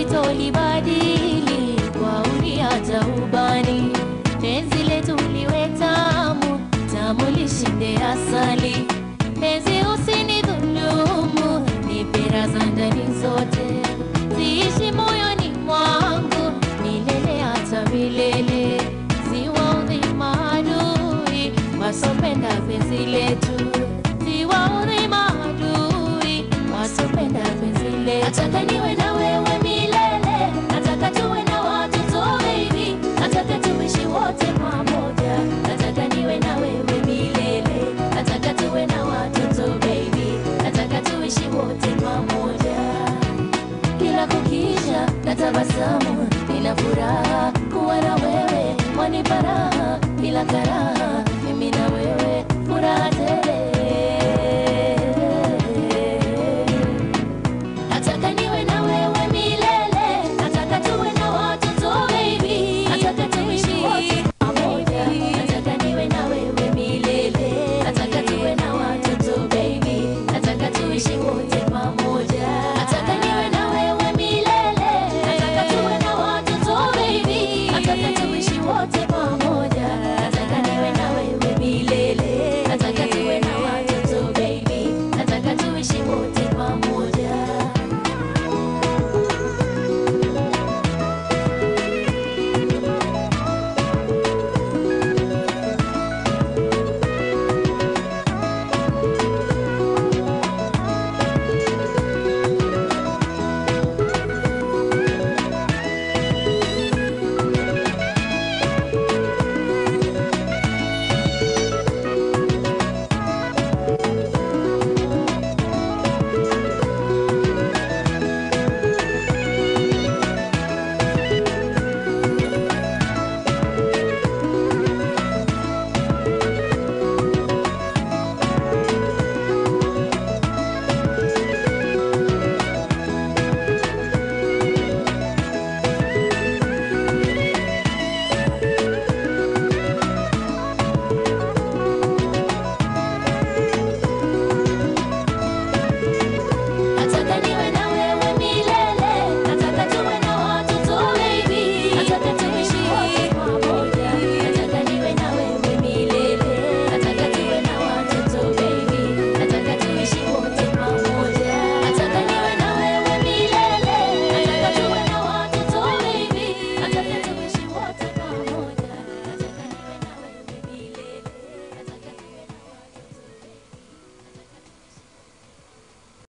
sitolibadili kwa uniacha ubani. Penzi letu liwe tamu, tamu lishinde asali. Penzi usinidhulumu, nipe raha ndani zote. Ziishi moyoni mwangu, milele hata milele. Siwaudhi maadui, wasopenda penzi letu. Siwaudhi maadui, wasopenda penzi letu. Nataka niwe na wewe milele, nataka tuwe na watoto baby, nataka tuishi wote pamoja. Nataka niwe na wewe milele, nataka tuwe na watoto baby, nataka tuishi wote pamoja. Kila kukicha natabasamu, nina furaha kuwa na wewe, wanipa raha bila karaha. Mimi na wewe furaha tele.